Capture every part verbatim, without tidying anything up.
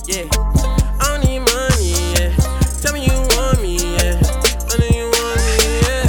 Yeah, I don't need money, yeah. Tell me you want me, yeah. I know you want me, yeah.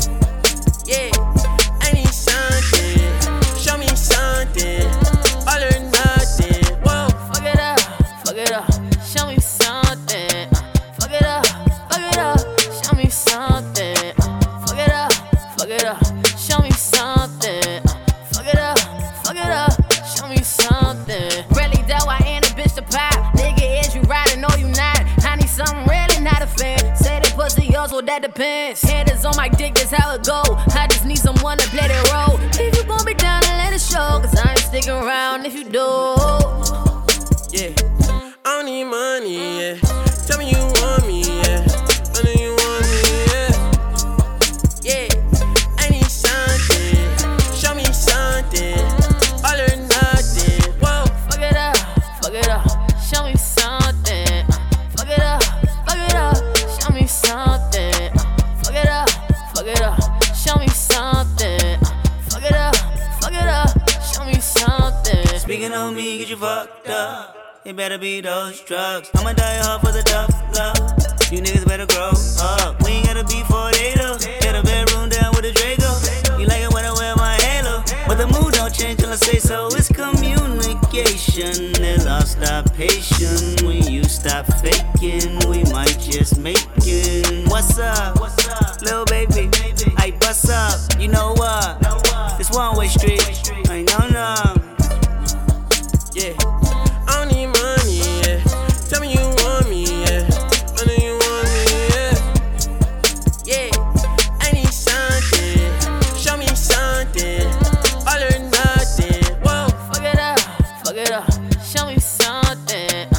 Yeah, I need something. Show me something. All or nothing. Whoa, Fuck it up, fuck it up. Show me something. Uh, fuck it up, fuck it up. Show me something. Uh, fuck it up, fuck it up. Show me something. Uh, fuck it up, fuck it up. Show me something. Really though, I ain't a bitch to pop. Nigga, is you riding? No, you not. I need something really not a fan. Say that pussy yours, well that depends. Head is on my dick, that's how it go. I just need someone to play that role. If you gon' be down and let it show, cause I ain't sticking around if you do. yeah. I don't need money, yeah. Tell me you want me, yeah. I know you want me, yeah. Yeah, I need something. Show me something. All or nothing. Whoa, Fuck it up, fuck it up. Show me something. Uh, fuck it up, fuck it up. Show me something. Uh, fuck it up, fuck it up. Show me something. Uh, fuck it up, fuck it up. Show me something. Speaking on me, get you fucked up. It better be those drugs. I'ma die hard for the tough love. You niggas better grow up. We ain't gotta be four eight oh. Get a bedroom down with a Draco. You like it when I wear my halo. But the mood don't change till I say so. It's communication. They lost our patience. When you stop faking, we might just make it. What's up? Lil' baby, I bust up. You know what? It's one way street. I know no. yeah. I don't need money, yeah. Tell me you want me, yeah. I know you want me, yeah. Yeah, I need something. Show me something. All or nothing. Whoa, Fuck it up, fuck it up. Show me something.